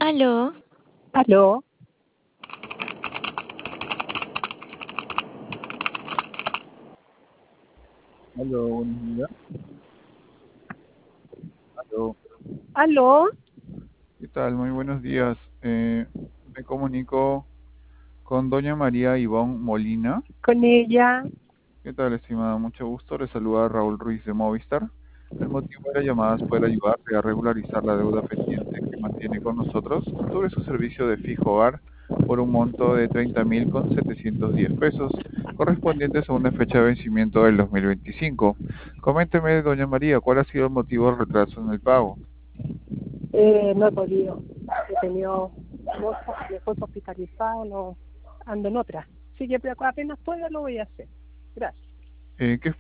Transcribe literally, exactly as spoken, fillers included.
Aló, Aló, Aló, buenos días. Aló, aló, ¿qué tal? Muy buenos días. Eh, me comunico con doña María Ivonne Molina. con ella. ¿Qué tal, estimada? Mucho gusto. Le saluda Raúl Ruiz de Movistar. El motivo de la llamada es poder ayudarle a regularizar la deuda pendiente que mantiene con nosotros sobre su servicio de fijo hogar por un monto de treinta mil con setecientos diez pesos, correspondientes a una fecha de vencimiento del dos mil veinticinco. Coménteme, doña María, ¿cuál ha sido el motivo del retraso en el pago? Eh, no he podido. He tenido cosas, mi esposo hospitalizado, no ando en otra. Así que pero apenas pueda lo voy a hacer. Gracias. Eh, ¿qué